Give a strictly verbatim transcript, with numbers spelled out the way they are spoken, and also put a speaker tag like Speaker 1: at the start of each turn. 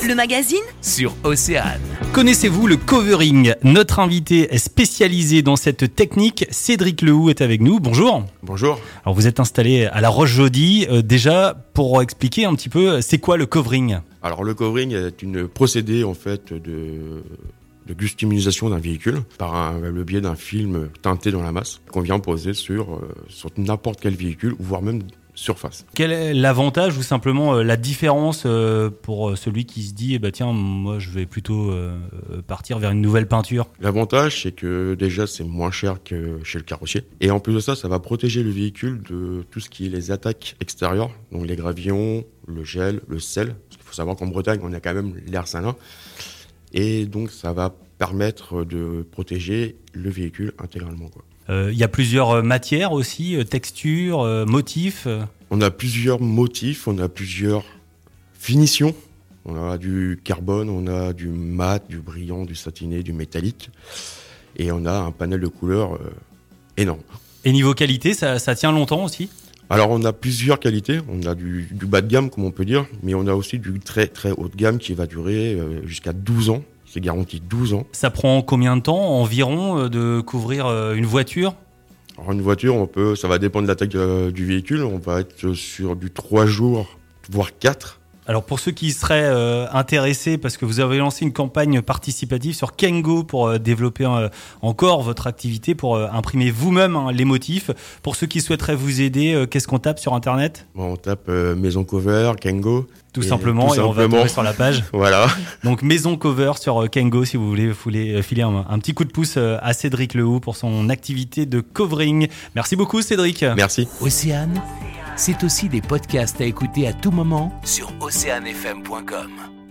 Speaker 1: Le magazine
Speaker 2: sur Océane.
Speaker 3: Connaissez-vous le covering ? Notre invité est spécialisé dans cette technique. Cédric Lehoux est avec nous. Bonjour.
Speaker 4: Bonjour.
Speaker 3: Alors vous êtes installé à La Roche-Jaudy. Euh, déjà, pour expliquer un petit peu, c'est quoi le covering ?
Speaker 4: Alors le covering est une procédé en fait de, de customisation d'un véhicule par un, le biais d'un film teinté dans la masse qu'on vient poser sur, euh, sur n'importe quel véhicule, voire même surface.
Speaker 3: Quel est l'avantage ou simplement euh, la différence euh, pour celui qui se dit eh ben, tiens, moi je vais plutôt euh, partir vers une nouvelle peinture ?
Speaker 4: L'avantage, c'est que déjà c'est moins cher que chez le carrossier. Et en plus de ça, ça va protéger le véhicule de tout ce qui est les attaques extérieures, donc les gravillons, le gel, le sel. Parce qu'il faut savoir qu'en Bretagne, on a quand même l'air salin. Et donc ça va permettre de protéger le véhicule intégralement, quoi.
Speaker 3: Il euh, y a plusieurs matières aussi, euh, textures, euh, motifs.
Speaker 4: On a plusieurs motifs, on a plusieurs finitions. On a du carbone, on a du mat, du brillant, du satiné, du métallique. Et on a un panel de couleurs euh, énorme.
Speaker 3: Et niveau qualité, ça, ça tient longtemps aussi ?
Speaker 4: Alors on a plusieurs qualités. On a du, du bas de gamme, comme on peut dire, mais on a aussi du très très haut de gamme qui va durer euh, jusqu'à douze ans. C'est garanti douze ans.
Speaker 3: Ça prend combien de temps environ de couvrir une voiture ?
Speaker 4: Alors une voiture, on peut, ça va dépendre de la taille de, du véhicule. On va être sur du trois jours, voire quatre.
Speaker 3: Alors pour ceux qui seraient euh, intéressés, parce que vous avez lancé une campagne participative sur Kengo pour euh, développer euh, encore votre activité, pour euh, imprimer vous-même hein, les motifs. Pour ceux qui souhaiteraient vous aider, euh, qu'est-ce qu'on tape sur Internet ?
Speaker 4: Bon, on tape euh, Maison Cover, Kengo.
Speaker 3: Tout simplement,
Speaker 4: tout
Speaker 3: et on va tomber sur la page.
Speaker 4: Voilà.
Speaker 3: Donc Maison Cover sur Kengo, si vous voulez, vous voulez filer un, un petit coup de pouce à Cédric Lehoux pour son activité de covering. Merci beaucoup Cédric.
Speaker 4: Merci.
Speaker 2: Océane, c'est aussi des podcasts à écouter à tout moment sur océane f m point com.